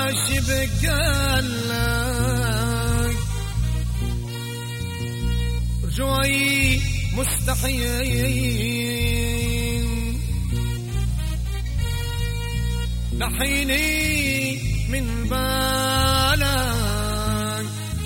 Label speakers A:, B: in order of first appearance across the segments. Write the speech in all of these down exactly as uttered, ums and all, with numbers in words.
A: واش بقالك رجوعي مستحيل نحيني من بالك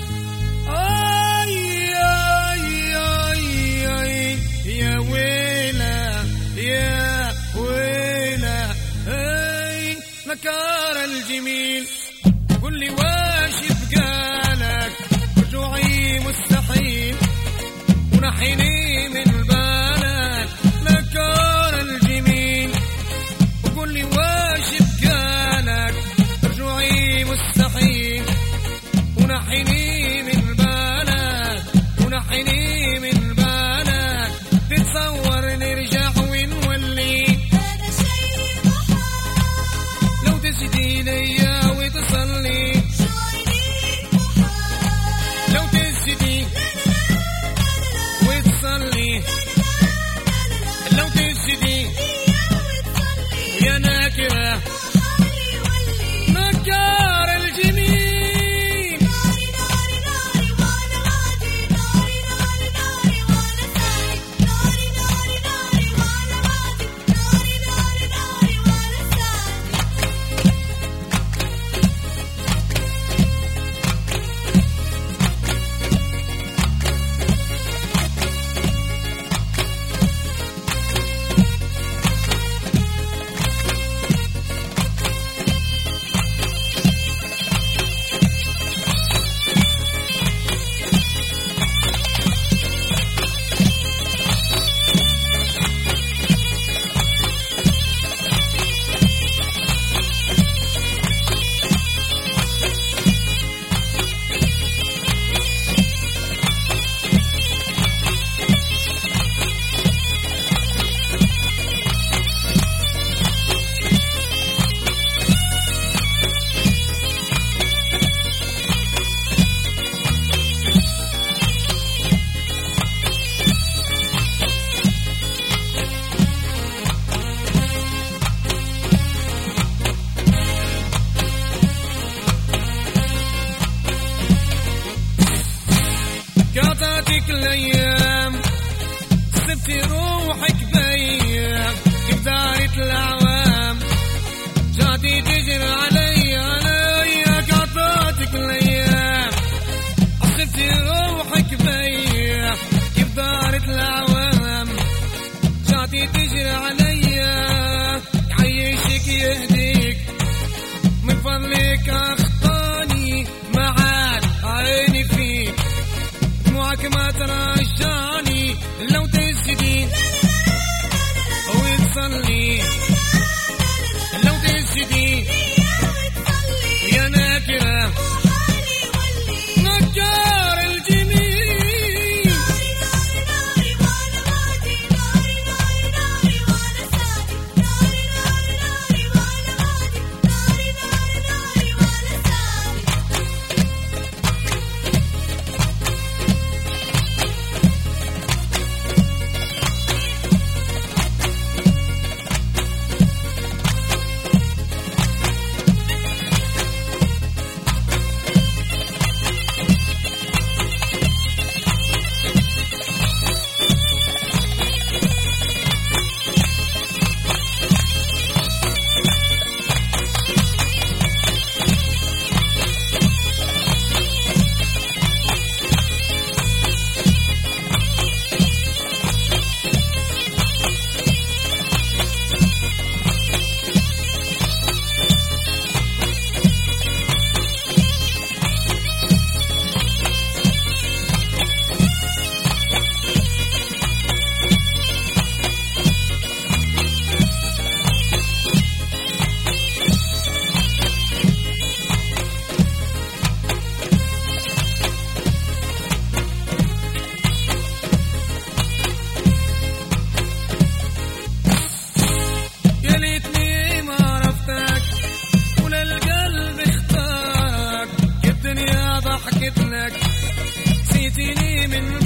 A: اي اي اي اي يا ويلة يا ويلة اي مكار الجميل قل لي واش بقالك رجوعي مستحيل ونحيني من بالك مكار الجميل وقل لي واش بقالك رجوعي مستحيل ونحيني من بالك ونحيني من بالك تتصور نرجع ونولي
B: هذا شيء محال
A: لو تسدي ليا وتصلي لو تسدي وتصلي لو تسدي يا ناكرة مكار الجميل قاطعتك الايام سبتي روحك بيا كيف دارت الاعوام جاتي تجري علي علي قاطعتك الايام سبتي روحك بيا كيف دارت الاعوام جاتي تجري علي يعيشك يهديك من فضلك اخطاني معاد عيني فيك دموعك ما ترجعني لو تسدي وتصلي لو تسدي يا ناكرة مكار الجميل ضحكت لك نسيتني من